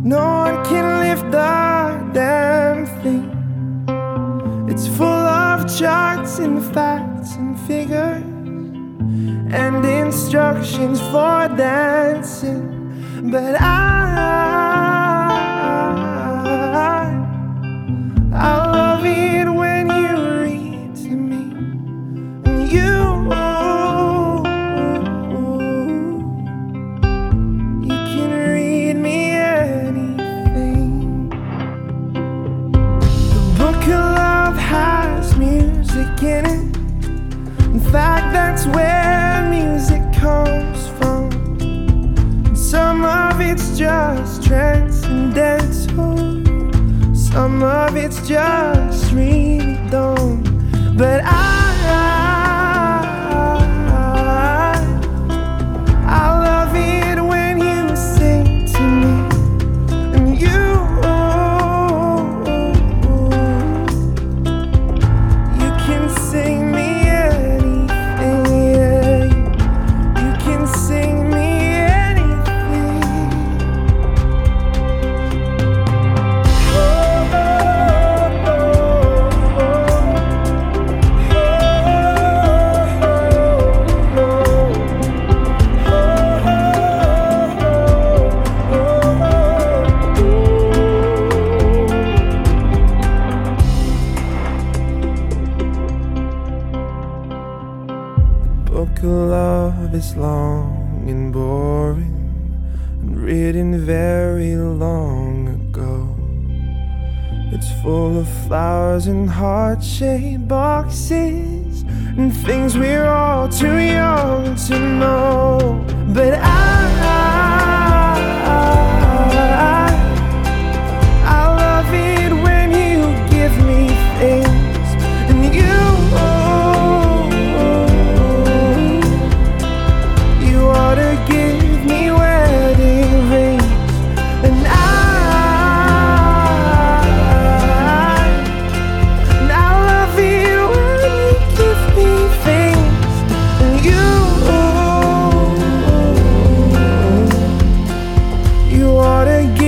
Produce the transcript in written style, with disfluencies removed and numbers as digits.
No one can lift the damn thing. It's full of charts and facts and figures and instructions for dancing. But I love it when you read to me. And you can read me anything. The book of love has music in it. In fact, that's where music comes from. Some of it's just transcendental, some of it's just really dumb. But I love it when you sing to me. And you can sing me anything, yeah. You can sing me book of love is long and boring and written very long ago. It's full of flowers and heart-shaped boxes and things we're all too young to know. But I love it when you give me things. And you ought to give me wedding rings. And I love it when you give me things. And you ought to give